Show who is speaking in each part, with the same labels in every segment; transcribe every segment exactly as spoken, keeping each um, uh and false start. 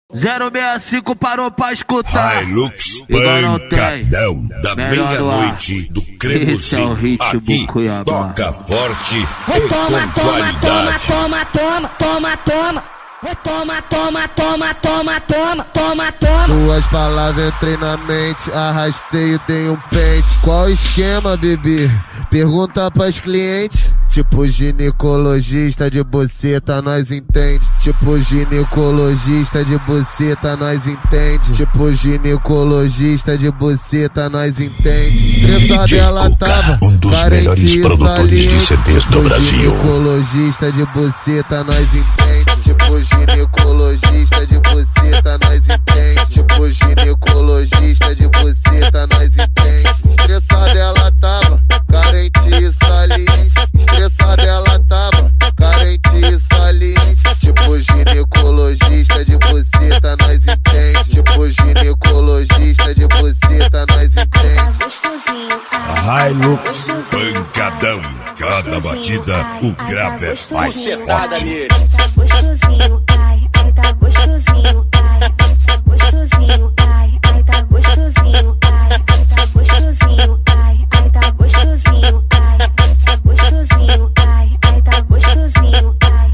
Speaker 1: zero seis cinco parou pra escutar.
Speaker 2: Hilux
Speaker 1: Igual não tem.
Speaker 2: Pancadão da meia-noite do Cremosinho.
Speaker 1: Esse é o ritmo
Speaker 2: aqui
Speaker 1: Cuiabá.
Speaker 2: toca forte e
Speaker 3: Toma,
Speaker 2: com
Speaker 3: toma,
Speaker 2: qualidade.
Speaker 3: toma, toma, toma, toma. Toma, toma, toma, toma, toma, toma, toma.
Speaker 4: Duas palavras entrei na mente, arrastei e dei um pente. Qual o esquema, bebê? Pergunta pras clientes. Tipo ginecologista de buceta, nós entende. Tipo ginecologista de buceta, nós entende. Tipo ginecologista de buceta, nós entende. Estressada ela tava,
Speaker 2: um dos melhores produtores de C Ds do Brasil.
Speaker 4: Ginecologista de buceta, nós entende. Tipo ginecologista de buceta, nós entende. Tipo ginecologista de buceta, nós entende. Estressada ela tava, carente e saliente. Estressada ela tava, carente e saliente. Tipo ginecologista de buceta, nós entende. Tipo ginecologista de buceta, nós entende.
Speaker 2: Hilux Pancadão, cada batida o grave é mais forte.
Speaker 3: Tá gostosinho, ai, ai, tá gostosinho, ai, tá gostosinho, ai, ai, tá gostosinho, ai, tá gostosinho, ai, ai, tá gostosinho, ai, tá gostosinho, ai, ai, tá gostosinho, ai.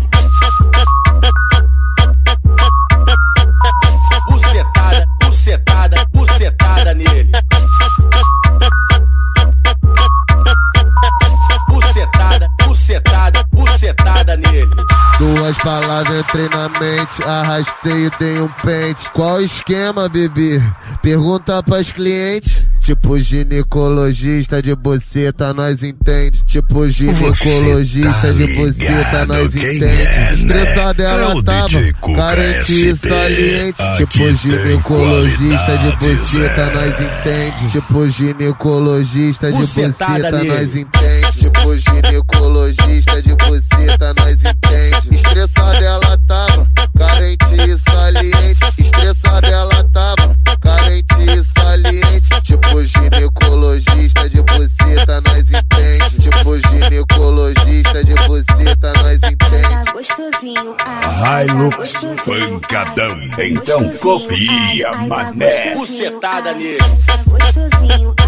Speaker 5: Bucetada, bucetada, bucetada nele. Bucetada, bucetada, bucetada nele.
Speaker 4: Duas palavras entrei na mente, arrastei e dei um pente. Qual o esquema, bebê? Pergunta pras clientes. Tipo ginecologista de buceta, nós entende. Tipo ginecologista de buceta, nós entende. Estressada ela tava, carente e saliente. Tipo ginecologista de buceta, nós entende. Tipo ginecologista de buceta, nós entende. Tipo ginecologista de buceta, nós entende. Estressada ela tava, carente e saliente. Estressada ela tava, carente e saliente. Tipo ginecologista de buceta, nós entende. Tipo ginecologista de buceta, nós entende.
Speaker 3: Tá gostosinho, ai,
Speaker 2: Hilux Pancadão, então copia, mané.
Speaker 5: Bucetada nele.
Speaker 3: tá gostosinho,